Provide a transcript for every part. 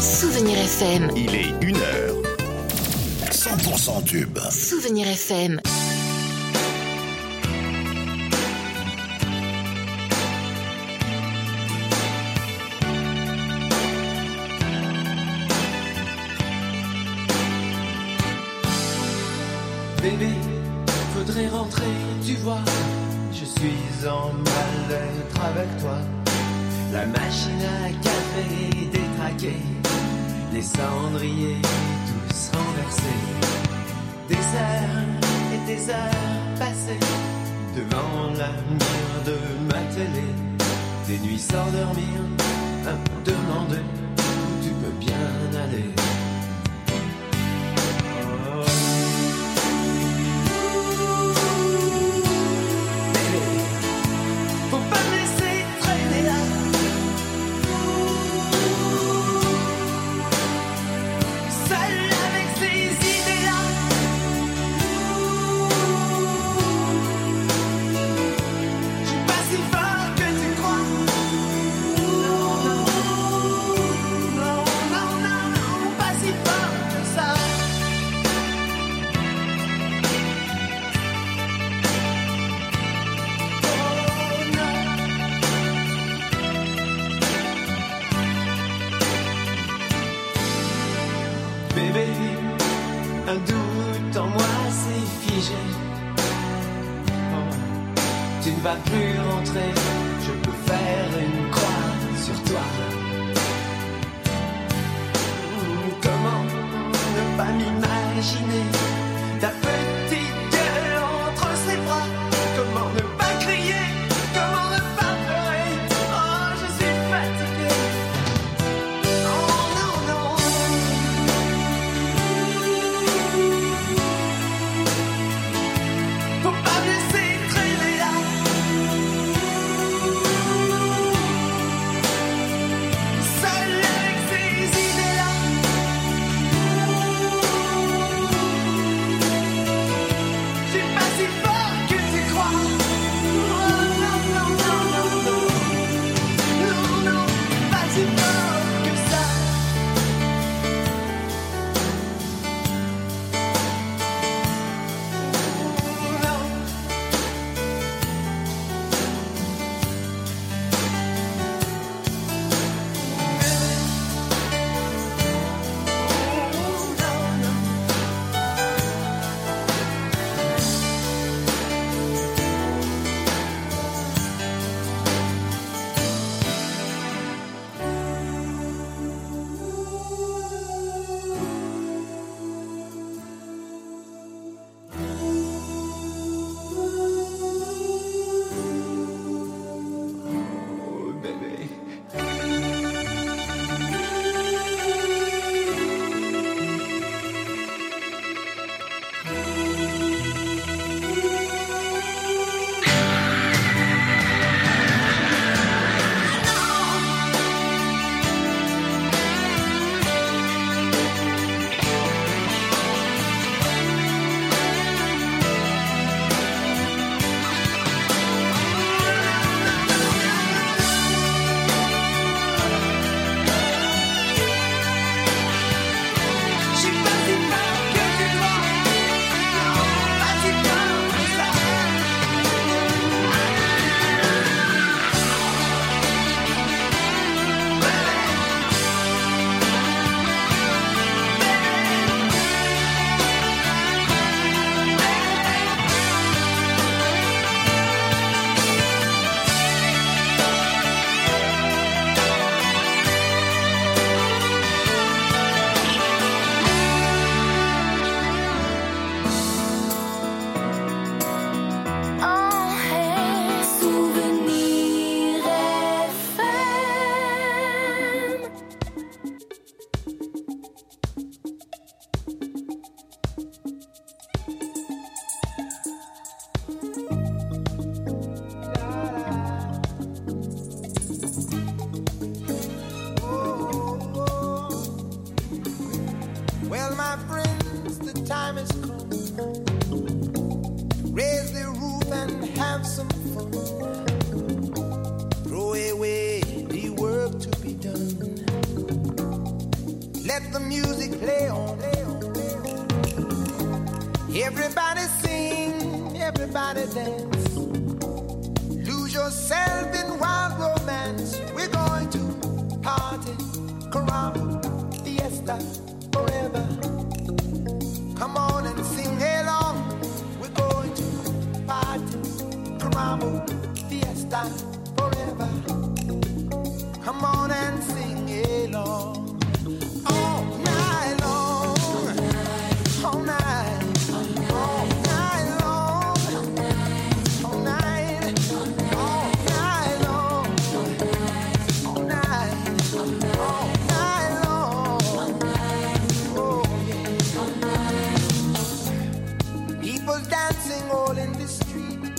Souvenir FM. Il est 1h. 100% tube. Souvenir FM. Bébé, faudrait rentrer, tu vois. Je suis en mal-être avec toi. La machine à café est détraquée, les cendriers tous renversés. Des heures et des heures passées devant la mire de ma télé. Des nuits sans dormir, à me demander où tu peux bien aller. Bébé, un doute en moi s'est figé. Oh, tu ne vas plus rentrer, je peux faire une croix sur toi. Comment ne pas m'imaginer ta petite gueule entre ses bras? Comment ne pas crier? Comment ne pas pleurer? Oh, je suis fatigué. Oh non, non. Faut pas me laisser traîner là. Let the music play on. Everybody sing, everybody dance. Lose yourself in wild romance. We're going to party, caramba, fiesta, forever. Come on and sing along. We're going to party, caramba, fiesta, forever. Come on and sing along. All night long, all night, all night long, all night, all night long, all night, all night long. Oh yeah. People dancing all in the street.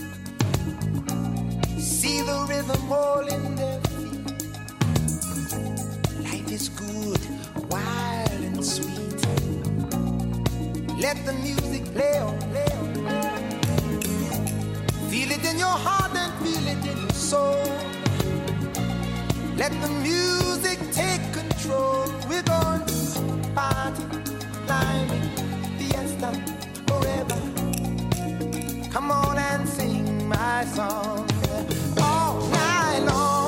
See the rhythm all in their feet. Life is good, wild and sweet. Let the music play on, play on, play on. Feel it in your heart and feel it in your soul. Let the music take control. We're going to party, climbing, fiesta, forever. Come on and sing my song all night long.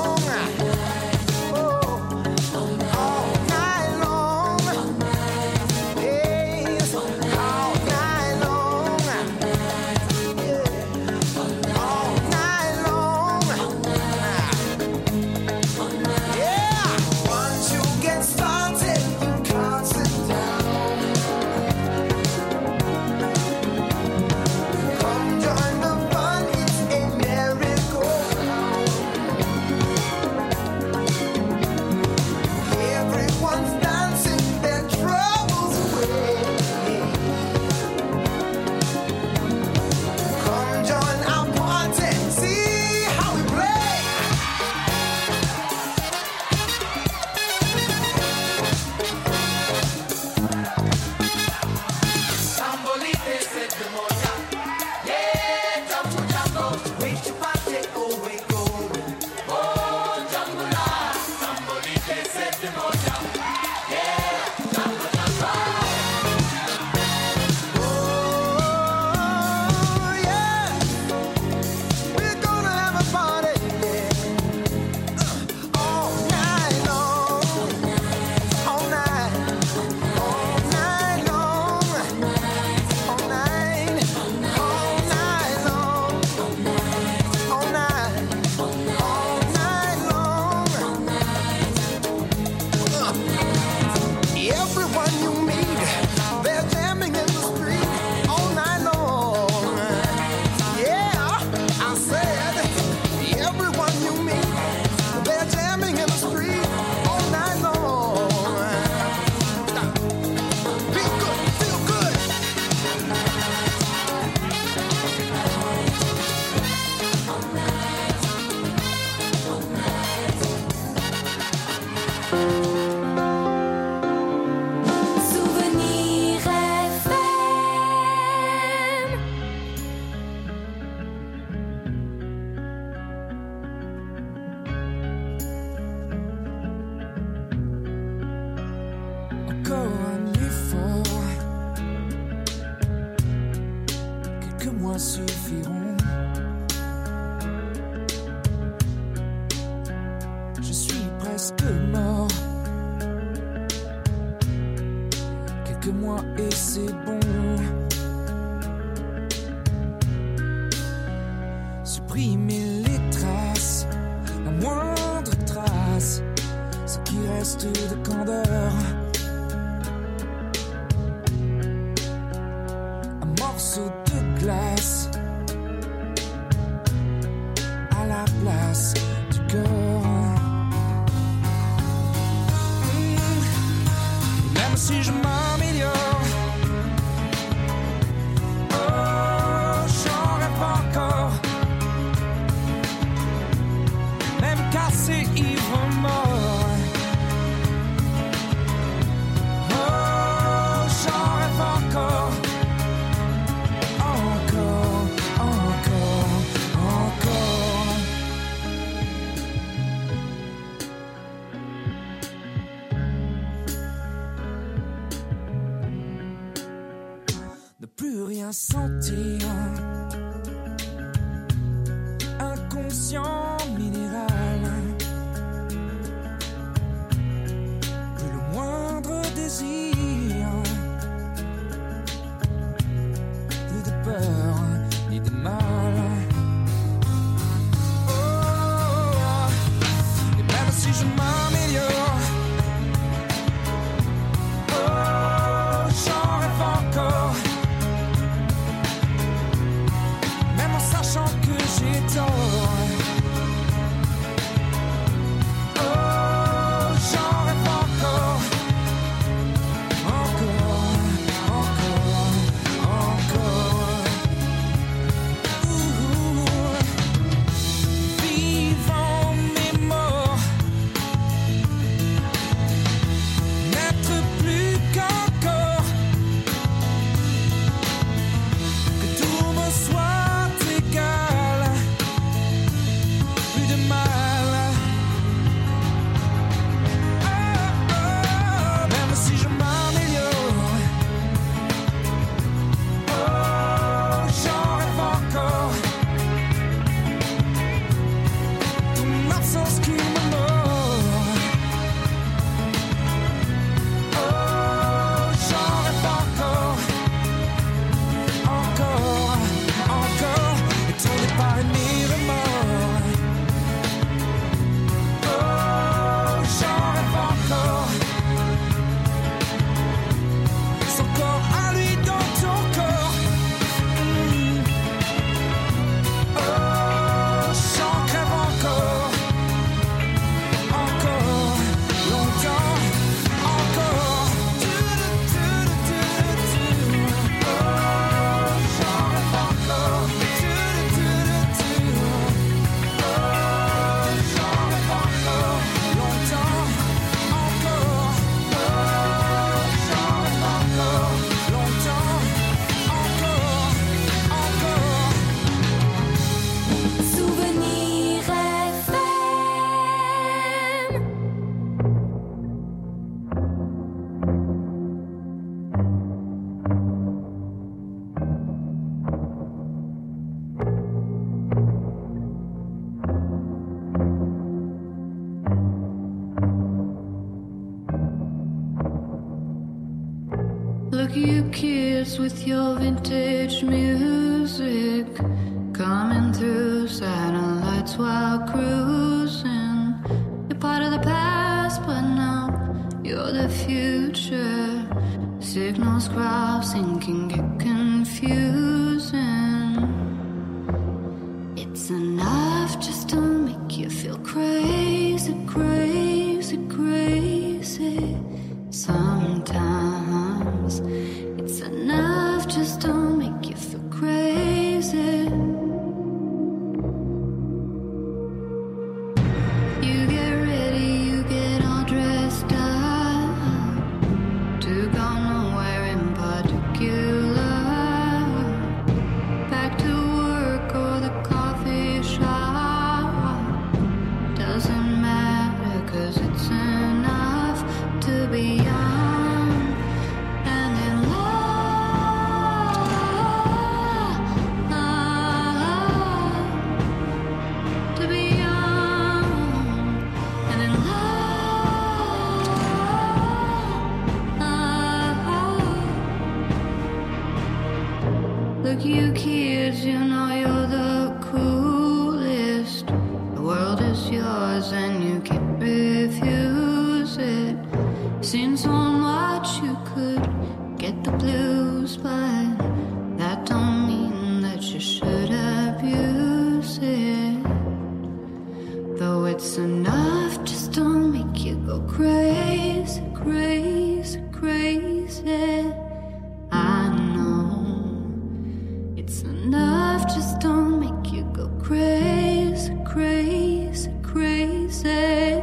Suffiront. Je suis presque mort. Quelques mois et c'est bon. Supprimer les traces, la moindre trace, ce qui reste de candeur. Un morceau de glace à la place du cœur. Même si je m'améliore, oh, j'en rêve encore. Même cassé, ivre, mort. Oh, j'en rêve encore. rien sentir. Inconscient minéral, plus le moindre désir, plus de peur ni de mal. Oh, et même si je m'améliore, oh, j'en rêve encore, même en sachant que j'ai tort. Look, you kids with your vintage music coming through satellites while cruising. You're part of the past, but now you're the future. Signals crossing can get confusing. It's enough just to make you feel crazy, crazy, crazy. Sometimes it's enough just to make you feel crazy. You get ready, you get all dressed up to go nowhere in particular. Back to work or the coffee shop. Doesn't matter, 'cause it's enough to be young and in love. To be young and in love. Look, you kids, you know you're the coolest. The world is yours and you can't refuse it. Seen so much you could get the blues, but that don't mean that you should abuse it. Though it's enough just to make you go crazy, crazy, crazy. I know it's enough just to make you go crazy, crazy, crazy.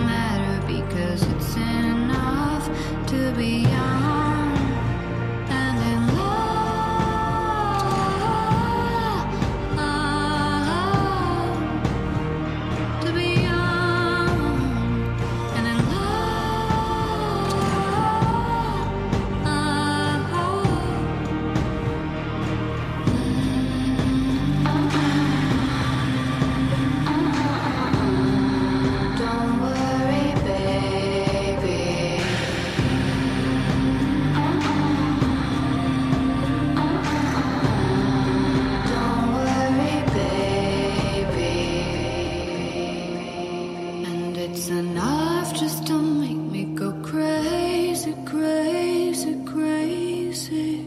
To be young and just to make me go crazy, crazy, crazy.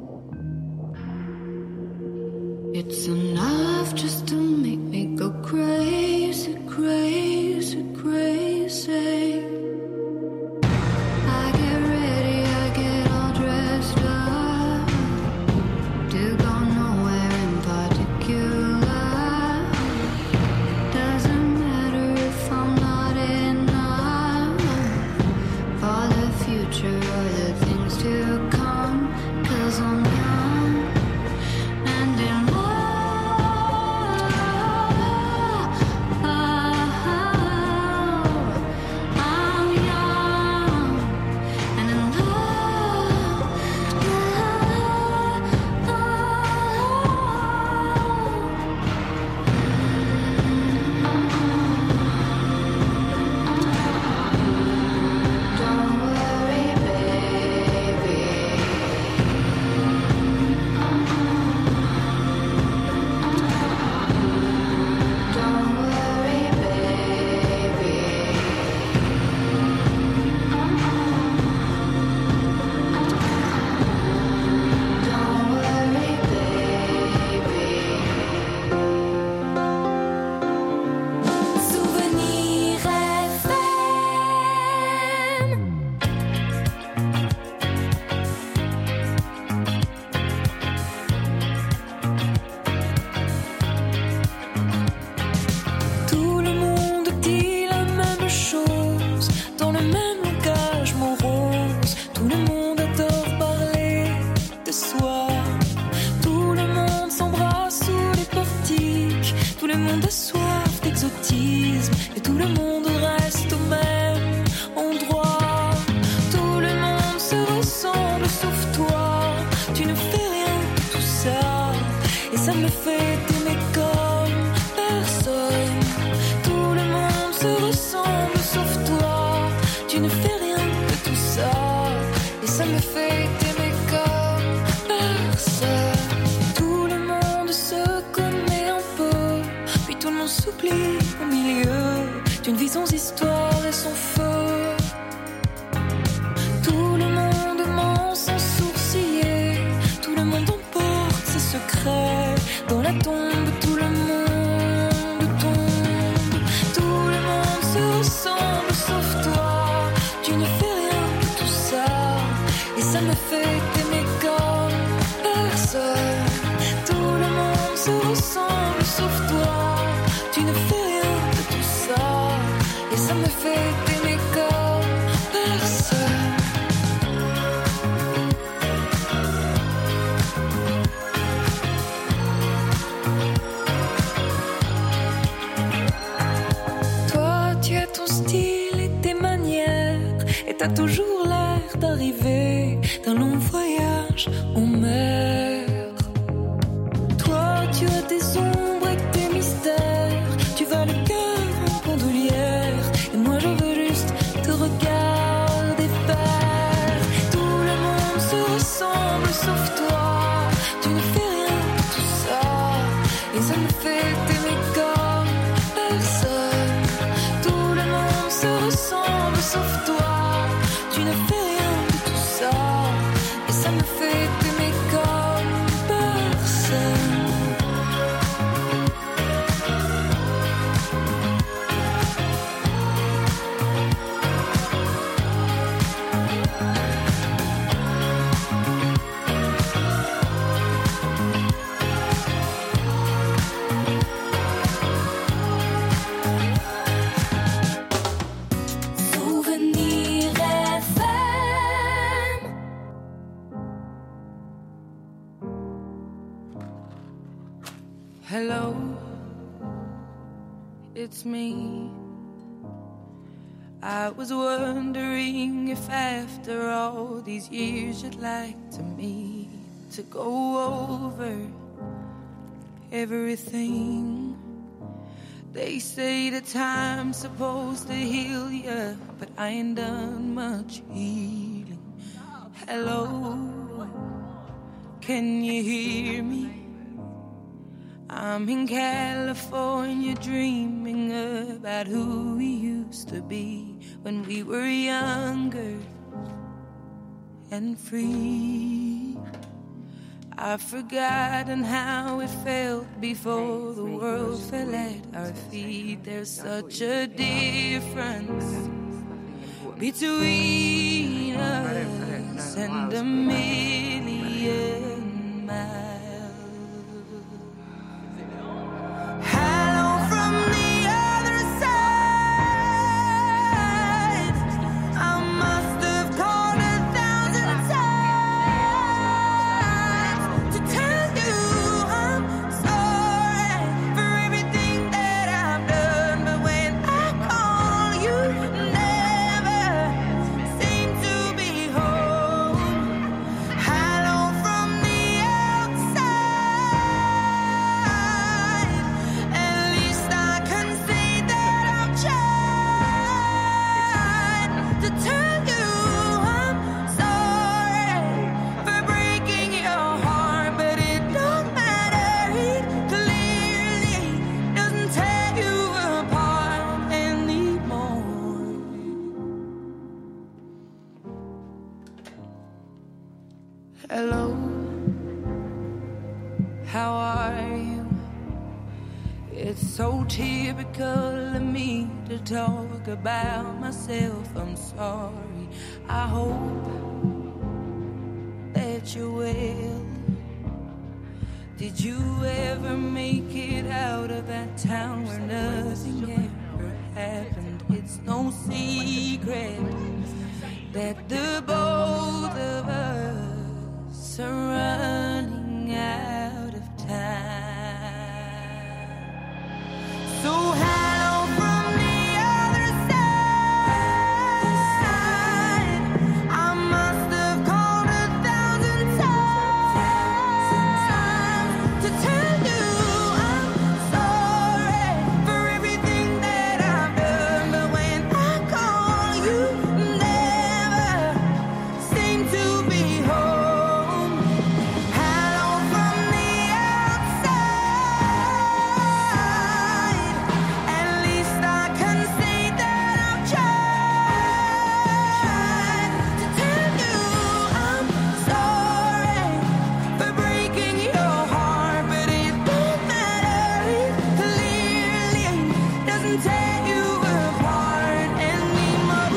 It's enough just to make me go crazy, crazy, crazy. I get ready, I get all dressed up to go nowhere in particular. Doesn't matter if I'm not enough for the future or the things to come, 'cause I'm young and in love. I'm young and in love. Don't worry, baby. Don't worry, baby. Don't worry, baby. Souvenir FM. Tout le monde dit la même chose, dans le même langage morose. Tout le monde adore parler de soi. Tout le monde s'embrasse sous les portiques. Tout le monde a soif d'exotisme. Et tout le monde reste au même endroit. Tout le monde se ressemble sauf toi. Tu ne fais rien de tout ça. Et ça me fait t'aimer comme personne. Tout le monde se ressemble sauf toi. Tu ne fais rien de tout ça. Et ça me fait t'aimer comme personne. Tout le monde se connaît un peu. Puis tout le monde s'oublie au milieu d'une vie sans histoire et sans feu. Tout le monde ment sans sourciller. Tout le monde emporte ses secrets. Dans la tombe, tout le monde tombe. Tout le monde se ressemble sauf toi. Tu ne fais rien de tout ça. Et ça me fait t'aimer comme personne. Tout le monde se ressemble sauf toi. Tu ne fais rien de tout ça. Et ça me fait t'aimer comme personne. Toi, tu as ton style et tes manières. Et t'as toujours l'air d'arriver d'un long voyage en mer. Toi, tu as tes ombres et tes mystères. Tu vas le cœur en bandoulière. Et moi, je veux juste te regarder faire. Tout le monde se ressemble sauf toi. Tu ne fais rien de tout ça. Et ça me fait t'aimer comme personne. Tout le monde se ressemble sauf toi. Tu ne fais rien de tout ça. Et ça me fait t'aimer comme personne. Souvenir FM. Hello, it's me. I was wondering if after all these years you'd like to meet to go over everything. They say the time's supposed to heal ya, but I ain't done much healing. Hello, can you hear me? I'm in California dreaming about who we used to be. when we were younger and free. I've forgotten how it felt before the world fell at our feet. There's such a difference between us and a million miles. Hello from the other side. I must have called 1,000 times to tell you I'm sorry for everything that I've done. But when I call, you never seem to be home. Hello from the outside. At least I can say that I've tried to tell you I'm sorry for breaking your heart, but it don't matter. It clearly doesn't tear you apart anymore. Hello, how are you? It's so typical of me to talk about myself. I'm sorry. I hope that you're well. Did you ever make it out of that town where nothing ever happened? It's no secret that the both of us are running out of time. So hello from the other side. I must have called 1,000 times to tell you I'm sorry for everything that I've done. But when I call, you never seem to be home. Hello from the outside. At least I can say that I've tried to tell you I'm sorry for breaking your heart, but it don't matter. It clearly doesn't tear you apart anymore.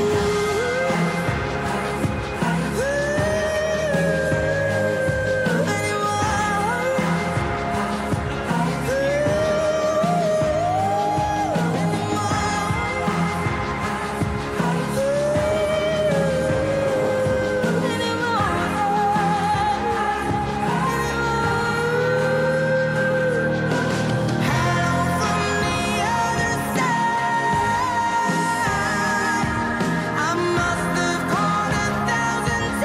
I must have called 1,000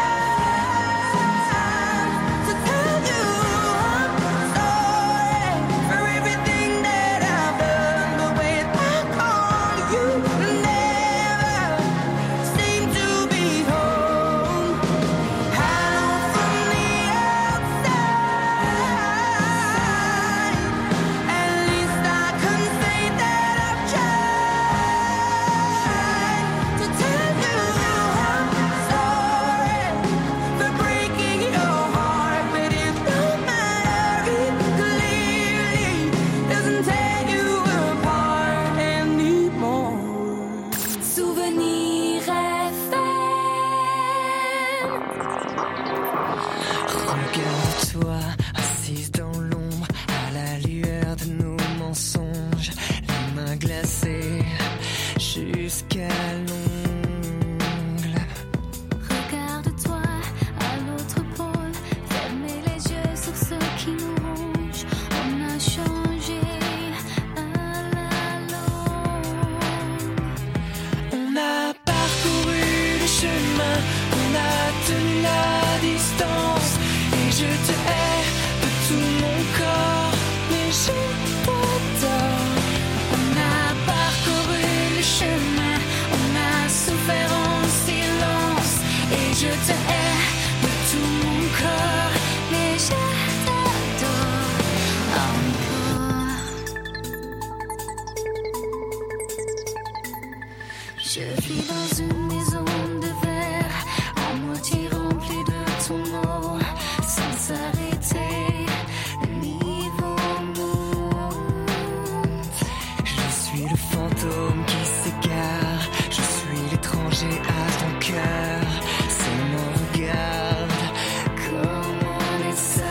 times to tell you I'm sorry for everything that I've done. But when I call, you never seem to be home. Hello from the outside. At least I can say that I've tried to tell you I'm sorry for breaking your heart, but it don't matter. It clearly doesn't tear you apart anymore. Souvenir FM. Regarde-toi, assise dans l'ombre, à la lueur de nos mensonges, les mains glacées jusqu'à l'ongle. Regarde-toi à l'autre pôle, fermez les yeux sur ce qui nous ronge. On a changé à la longue. On a parcouru le chemin, on a tenu la distance, et je te hais de tout mon corps, mais je t'adore. On a parcouru le chemin, on a vis dans une maison de verre, à moitié remplie de ton eau, sans s'arrêter, le niveau monte. Je suis le fantôme qui s'égare, je suis l'étranger à ton cœur. Seulement regarde Comme on est seul.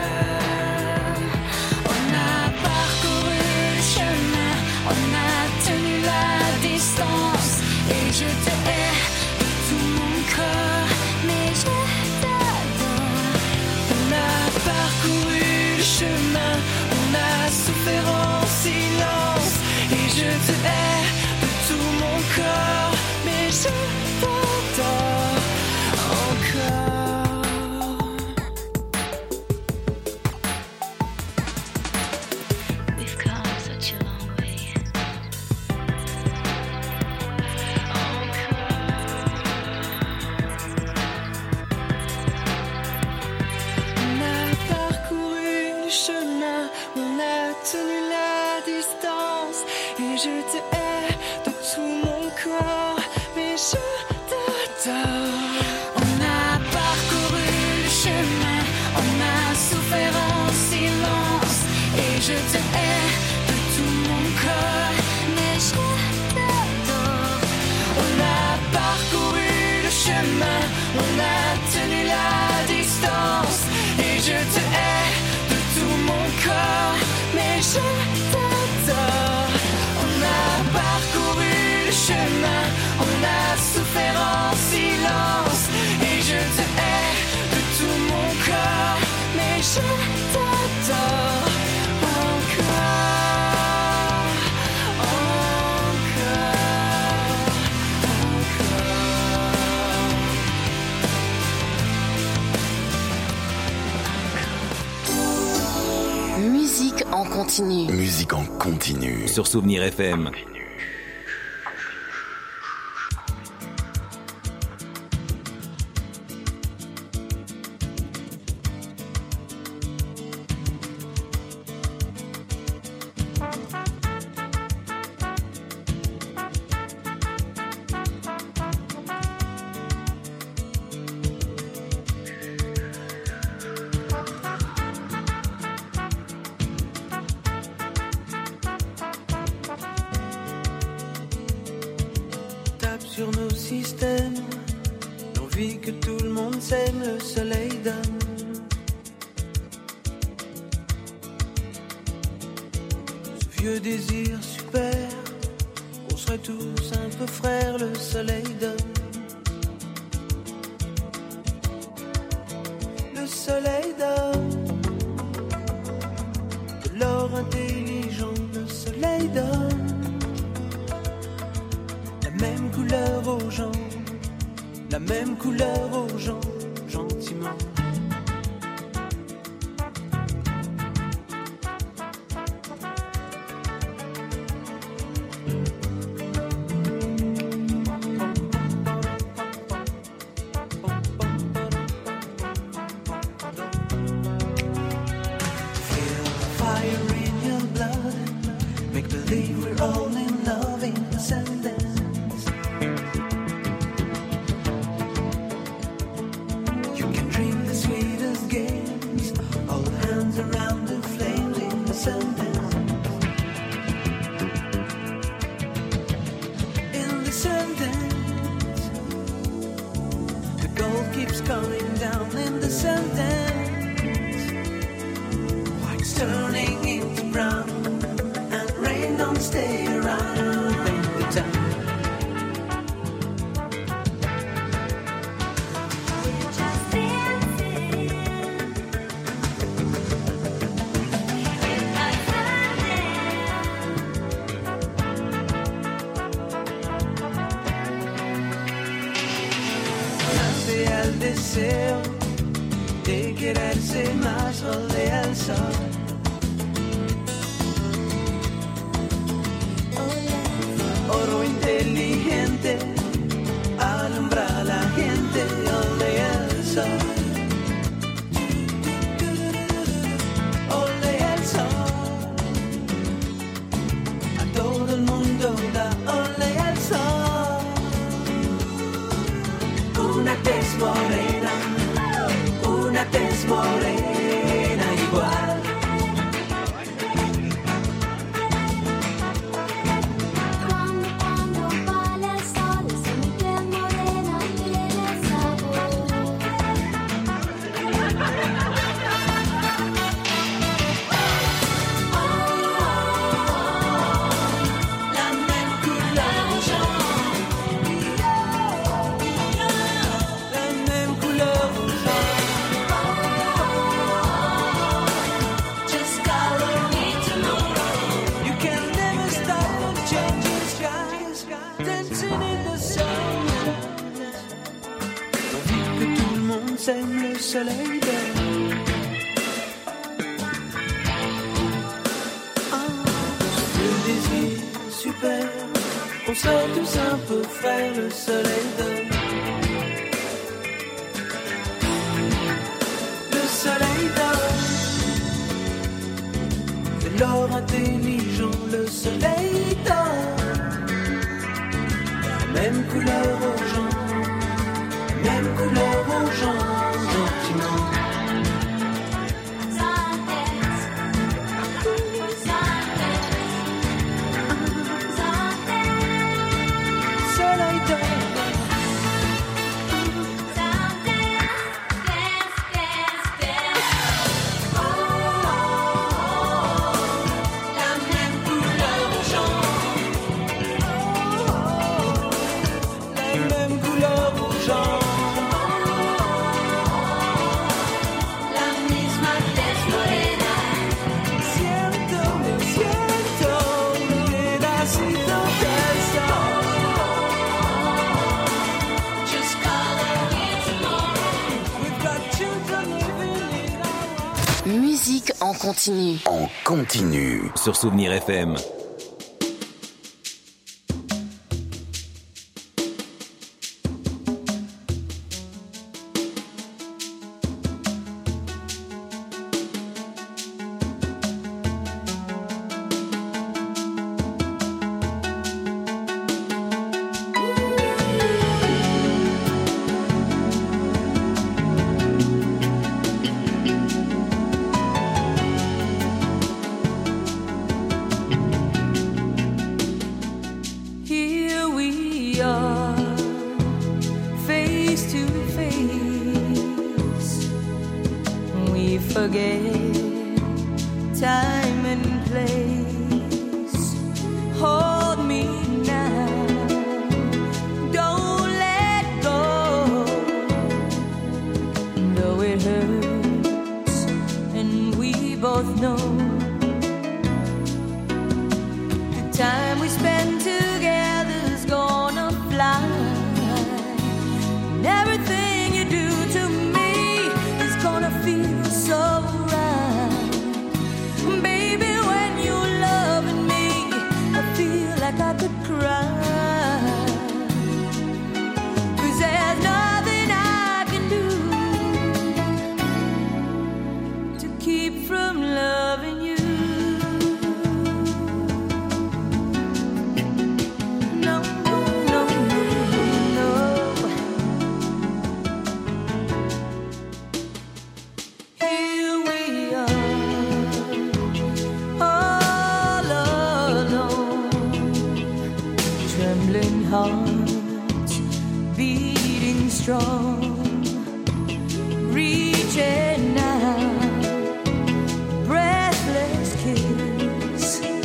On a parcouru le chemin, on a tenu la distance, et je te hais de tout mon corps, mais je t'adore. On a parcouru le chemin, on a souffert en silence, et je te hais de tout mon corps, mais je t'adore encore. We've come such a long way. On a parcouru le chemin, on a tenu la distance, et je te hais de tout mon corps, mais je t'adore. On a parcouru le chemin, on a souffert en silence, et je te hais de tout mon corps, mais je t'adore. On a parcouru le chemin, on a tenu la distance, et je te hais de tout mon corps, mais je t'adore. On a parcouru le chemin, on a souffert en silence, et je te hais de tout mon corps, mais je t'adore encore, Musique en continu. Musique en continu. Sur Souvenir FM. Tape sur nos systèmes, l'envie que tout le monde s'aime, le soleil donne. Ce vieux désir super, qu'on serait tous un peu frères, le soleil donne. Le soleil donne de l'or intelligent, le soleil donne la même couleur aux gens, la même couleur aux gens, gentiment. Feel the fire in your blood, make believe we're all in love in the sentence. You can dream the sweetest games, all hands around the flames in the sentence. In the sentence, the gold keeps coming down in the sentence. White's turning into brown, and rain don't stay around. Paint the town. Nace al deseo de quererse más, rodea el sol. Oro inteligente alumbra a la gente, olea el sol. Olea el sol, a todo el mundo da, olea el sol. Una tez morena igual. Cuando vale el sol, si mi piel morena tiene sabor. La même couleur au jaune. La même couleur au jaune. Just follow me tomorrow. You can never stop the changing skies, dancing in the sun. Envie que tout le monde s'aime le soleil d'or. Ce désir super, on sort tous un peu faire le soleil d'or. Le soleil d'or, c'est l'or intelligent, le soleil d'or. Même couleur aux gens, même couleur aux gens, gentiment. Soleil d'or. La même couleur aux gens. La même couleur aux gens. La misma tez morena. Siento, me siento, pedacito del sol. Just follow me tomorrow. We've got children living in our Musique en continu. En continu. Sur Souvenir FM. Here we are, face to face. We forget time and place. Hold me now, don't let go. Though it hurts, and we both know the time we spend together's gonna fly. And everything you do to me is gonna feel so right. Baby, when you're loving me, I feel like I could cry. 'Cause there's nothing I can do to keep from loving you. No, no, no, no. Here we are, all alone, trembling hearts beating strong, reaching out, breathless kiss.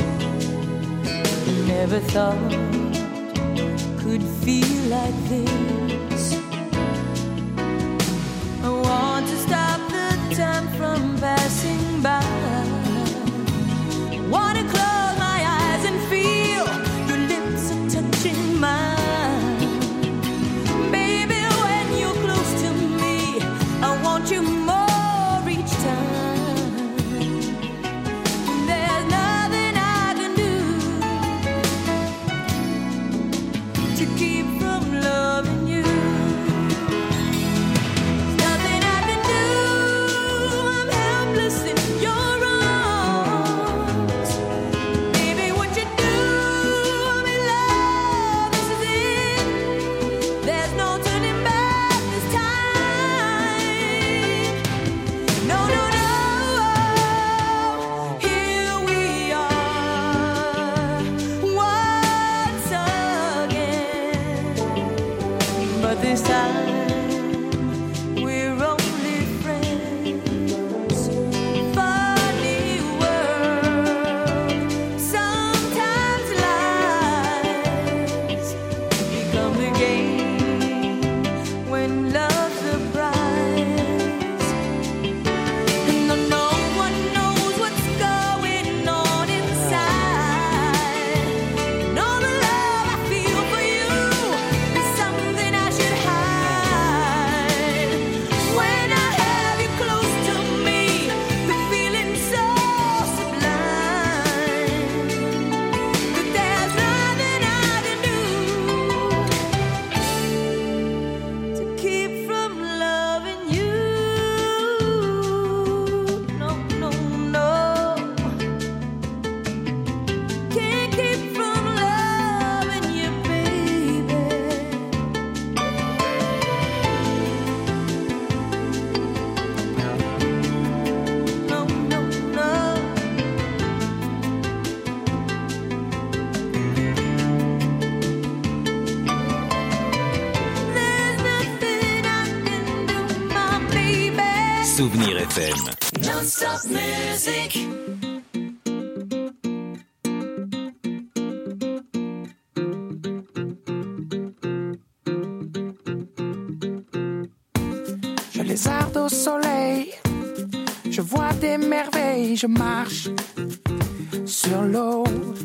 Never thought could feel like this. I want to stop the time from passing by. Want to close my eyes and feel your lips are touching mine. Baby, when you're close to me, I want you more each time. There's nothing I can do to keep from loving you. There's nothing I can do. I'm helpless in your arms. Baby, what you do, I'm in love. This is it. There's no turning back. but this time we're only friends. Funny world, sometimes lies become the game when love's the prize. And no one knows what's going on inside. And all the love I feel for you is something I should hide. When I have you close to me, the feeling's so sublime that there's nothing I can do to keep from loving you. No, no, no. Can't keep from loving you, baby. No, no, no. There's nothing I can do, my baby. Souvenir FM. Non-stop music. Je lézarde au soleil, je vois des merveilles, je marche sur l'eau.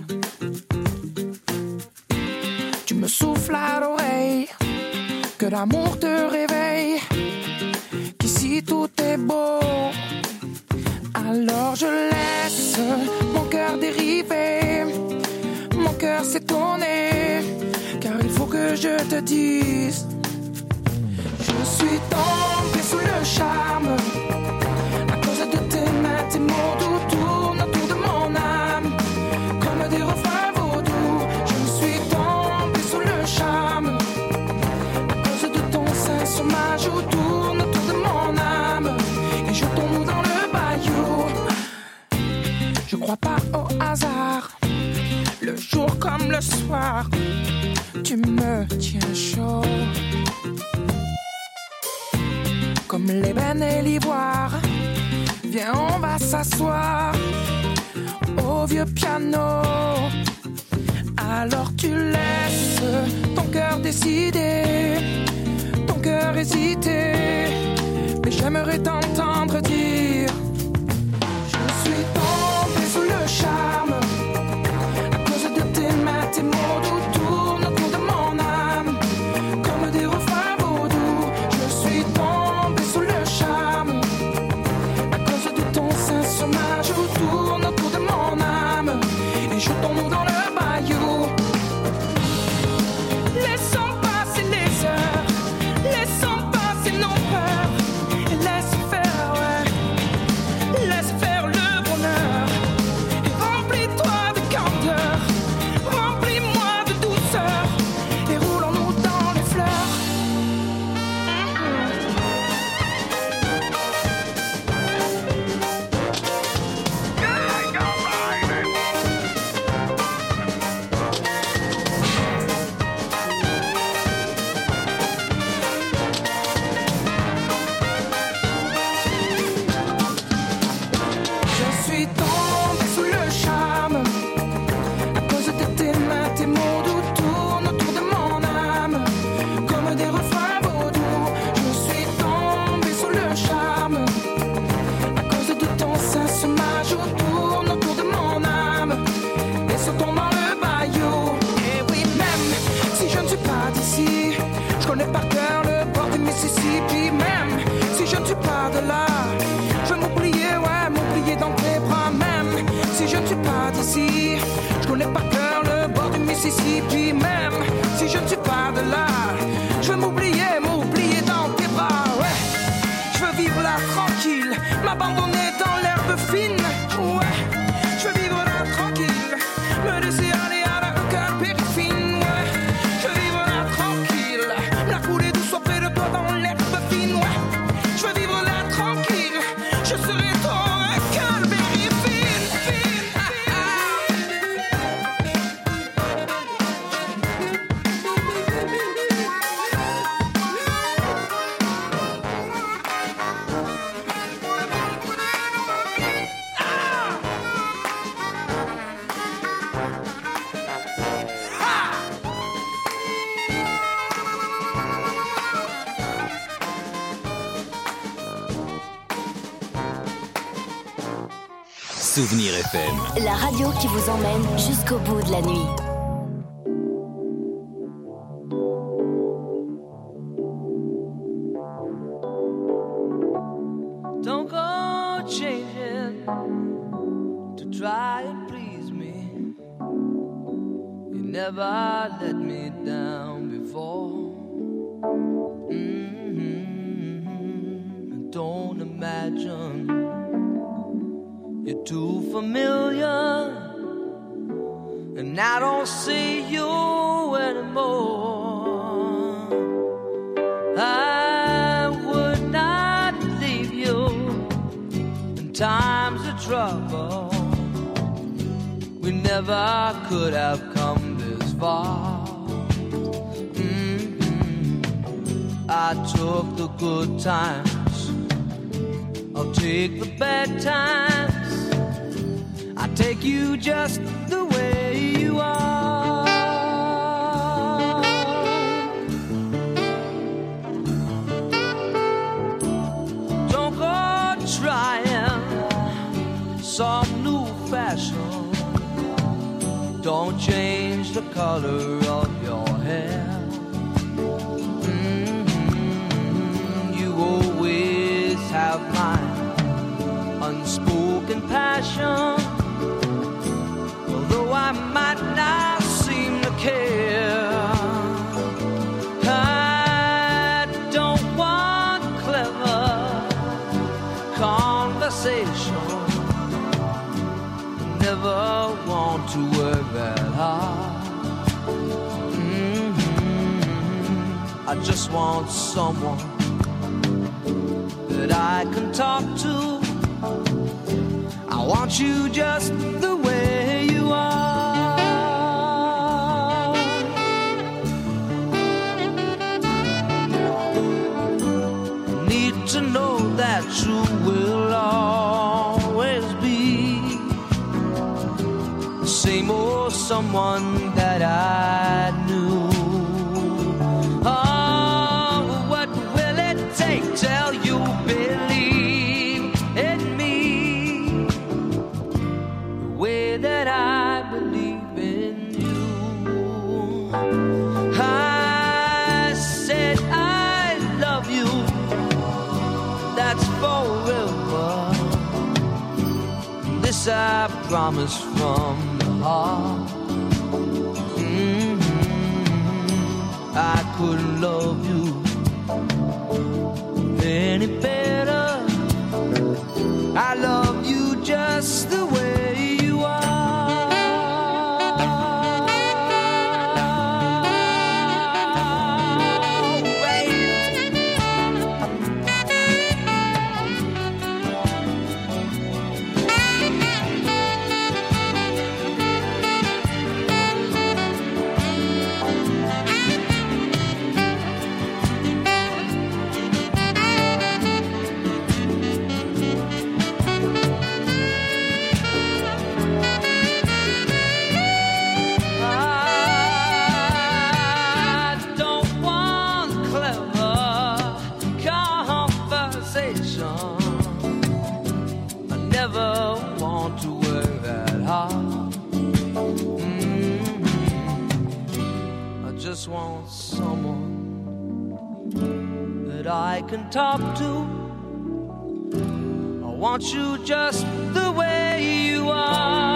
Tu me souffles à l'oreille, que l'amour te réveille, qu'ici tout est beau. Alors je laisse mon cœur dériver, mon cœur s'est tourné, car il faut que je te dise. Je suis tombée sous le charme, à cause de tes mains, tes mots doux tournent autour de mon âme, comme des refrains vaudous. Je suis tombée sous le charme, à cause de ton sein sur ma joue, tourne autour de mon âme, et jetons-nous dans le bayou. Je crois pas au hasard, le jour comme le soir, tu me tiens chaud. Comme l'ébène et l'ivoire, viens on va s'asseoir au vieux piano. Alors tu laisses ton cœur décider, ton cœur hésiter, mais j'aimerais t'entendre dire: je suis tombée sous le charme, à cause de tes mains, tes mots doux tournent autour de mon âme, comme des refrains vaudous. Je suis tombée sous le charme, à cause de ton sein sur ma joue, tourne autour de mon âme, et jetons-nous dans le bayou. Laissons passer les heures, laissons passer nos peurs, et laisse faire, ouais, laisse faire le bonheur, et remplis-toi de candeur, remplis-moi de douceur, et roulons-nous dans les fleurs. Je suis tombée sous le charme, à cause de tes mains, tes mots doux tournent autour de mon âme, comme des refrains vaudous. Je suis tombée sous le charme, à cause de ton sein sur ma joue, tourne autour de mon âme, et sautons dans le bayou. Et oui, même si je ne suis pas d'ici, je connais par cœur le bord du Mississippi. Même si je ne suis pas de là, je vais m'oublier, ouais, m'oublier dans tes bras. Même si je ne suis pas d'ici, je connais par cœur le bord du Mississippi. Même si je ne suis pas de là, je vais m'oublier, m'oublier dans tes bras, ouais. Je veux vivre là tranquille, m'abandonner dans l'herbe fine, ouais. Je veux vivre là tranquille, me laisser aller à la cœur périfine, ouais. Je veux vivre là tranquille, la couler douce auprès de toi dans l'herbe fine, ouais. Je veux vivre là tranquille, je serai ton cœur périfine, fine, Souvenir FM. La radio qui vous emmène jusqu'au bout de la nuit. Don't go changing to try and please me. You never let me down before. Don't imagine you're too familiar, and I don't see you anymore. I would not leave you in times of trouble. We never could have come this far. I took the good times, I'll take the bad times. I take you just the way you are. Don't go trying some new fashion. Don't change the color of your hair. You always have my unspoken passion. Although I might not seem to care, I don't want clever conversation. Never want to work that hard. I just want someone that I can talk to. I want you just the way you are. Need to know that you will always be the same old someone that I knew. Oh, what will it take till you believe in me the way that I believe in you? I said I love you, that's forever. This I promise from the heart. I couldn't love you any better. I love you just the way you are. Want someone that I can talk to. I want you just the way you are.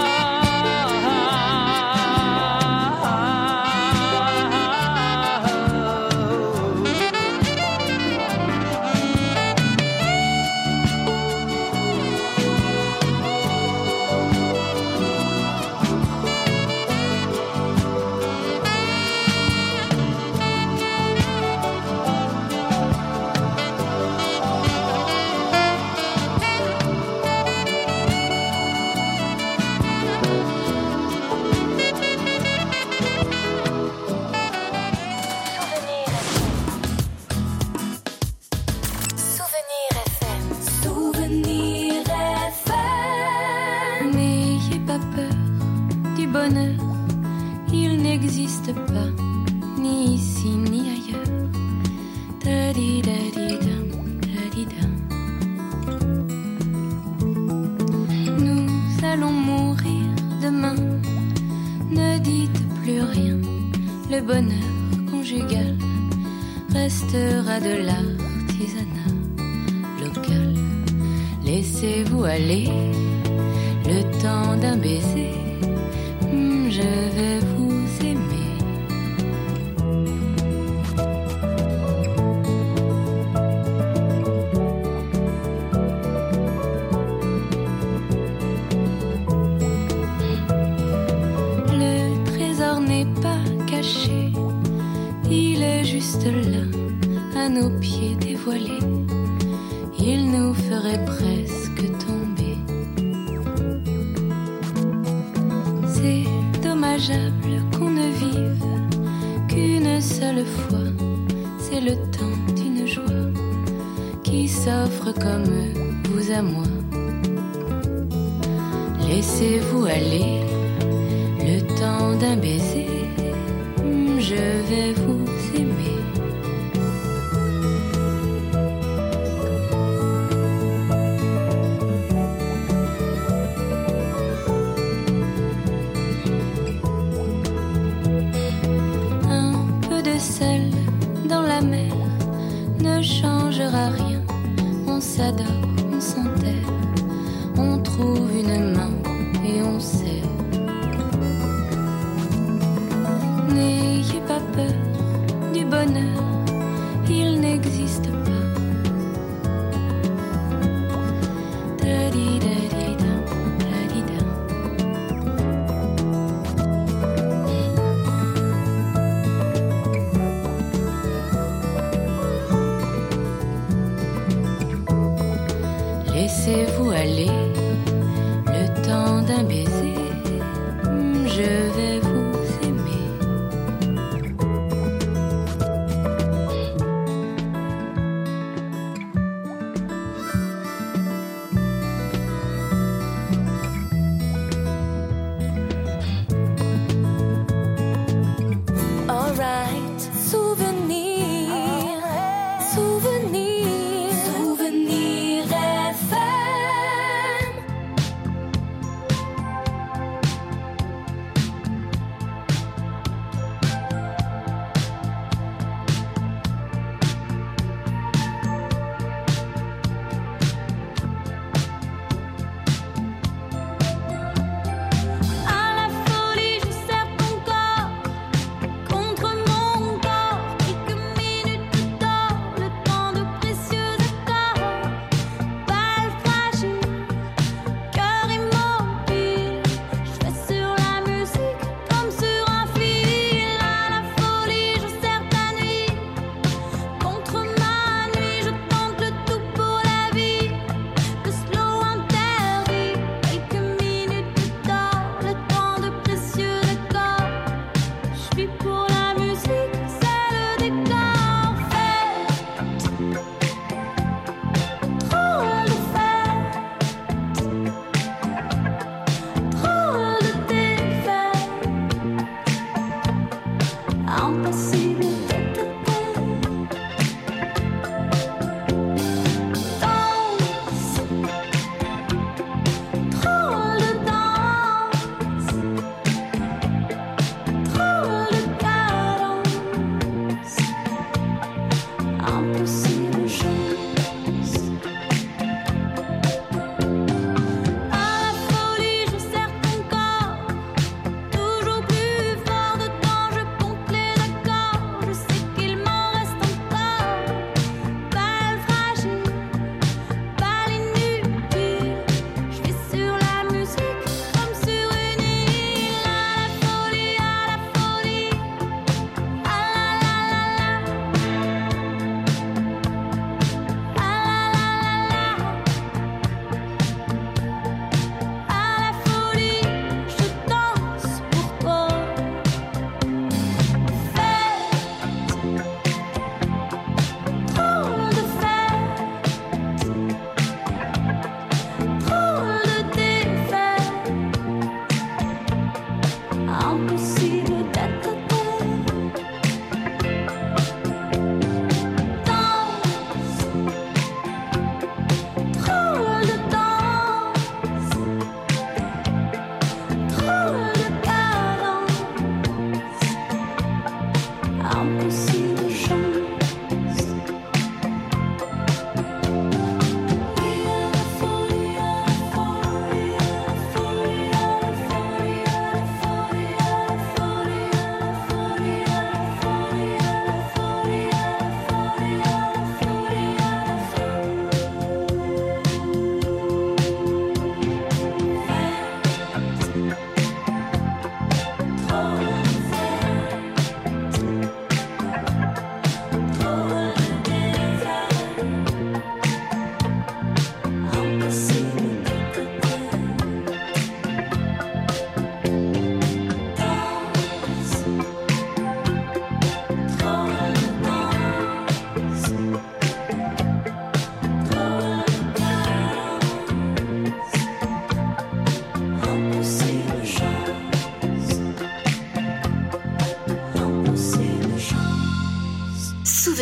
bonheur conjugal restera de l'artisanat local. Laissez-vous aller le temps d'un baiser, je vais vous aimer. Le trésor n'est pas caché, il est juste là, à nos pieds dévoilés. Il nous ferait presque tomber. C'est dommageable qu'on ne vive qu'une seule fois. C'est le temps d'une joie qui s'offre comme vous à moi. Laissez-vous aller le temps d'un baiser, je vais vous aimer. Ne changera rien, on s'adore, on s'enterre, on trouve une main et on serre. N'ayez pas peur du bonheur, il n'existe pas. Da-di-da-di-da, da-di-da. Laissez-vous aller le temps d'un baiser, je vais vous aimer. Alright, souvenir, souvenir, souvenir FM.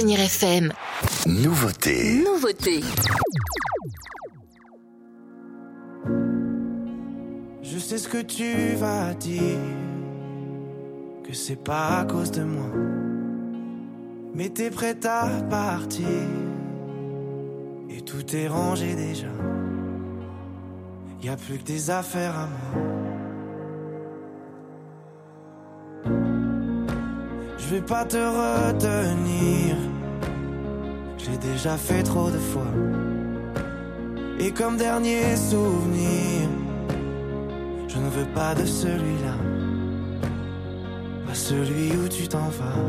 Souvenir FM. Nouveauté. Je sais ce que tu vas dire, que c'est pas à cause de moi, mais t'es prête à partir, et tout est rangé déjà. Y a plus que des affaires à moi. Je vais pas te retenir, je l'ai déjà fait trop de fois. Et comme dernier souvenir, je ne veux pas de celui-là, pas celui où tu t'en vas.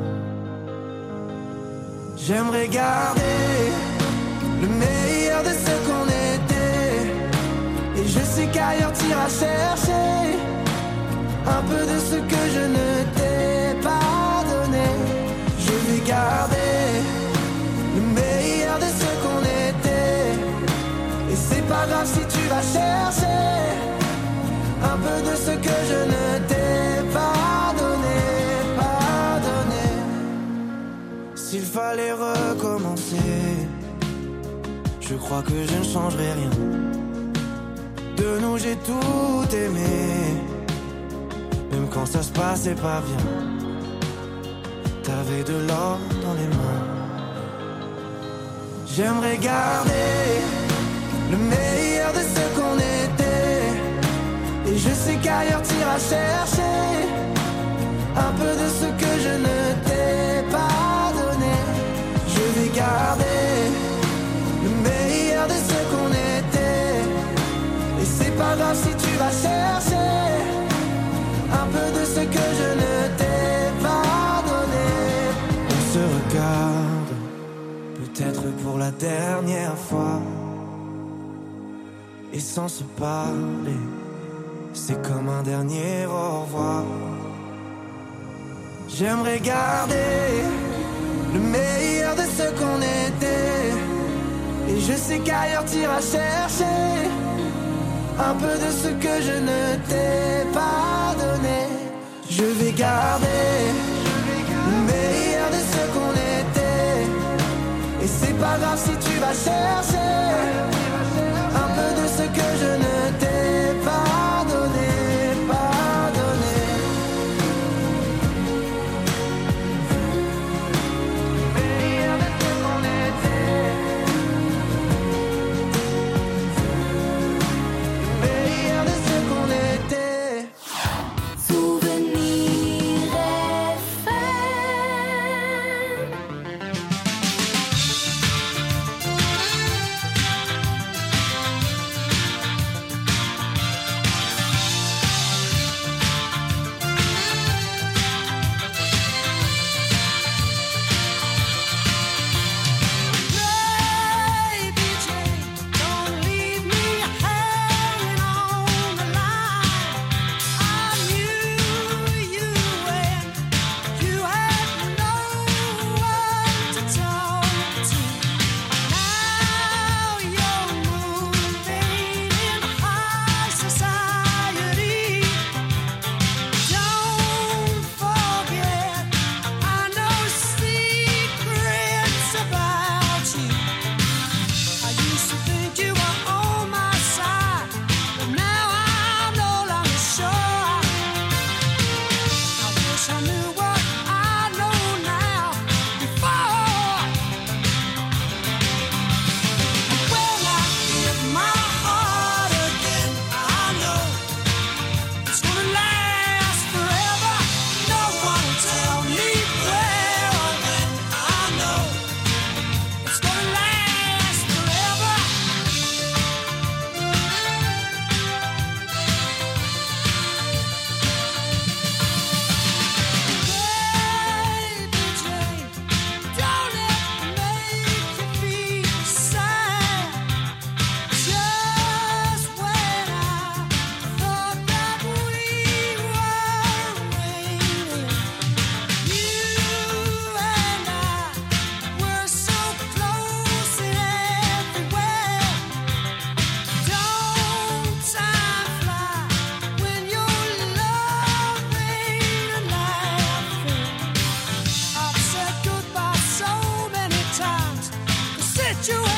J'aimerais garder le meilleur de ce qu'on était, et je sais qu'ailleurs t'iras chercher un peu de ce que je ne t'ai pas donné. Je vais garder le meilleur de ce qu'on était, et c'est pas grave si tu vas chercher un peu de ce que je ne t'ai pas donné, pas donné. S'il fallait recommencer, je crois que je ne changerai rien. De nous j'ai tout aimé, même quand ça se passait pas bien. T'avais de l'or dans les mains. J'aimerais garder le meilleur de ce qu'on était, et je sais qu'ailleurs t'iras chercher un peu de ce que je ne t'ai pas donné. Je vais garder le meilleur de ce qu'on était, et c'est pas grave si tu vas chercher un peu de ce que je ne t'ai pas donné. On se regarde, peut-être pour la dernière fois, et sans se parler, c'est comme un dernier au revoir. J'aimerais garder le meilleur de ce qu'on était, et je sais qu'ailleurs t'iras chercher un peu de ce que je ne t'ai pas donné. Je vais garder le meilleur de ce qu'on était, et c'est pas grave si tu vas chercher un peu de ce que je ne t'ai pas donné, pas donné. Le meilleur de ce qu'on était, le meilleur de ce qu'on était. Souvenir FM. you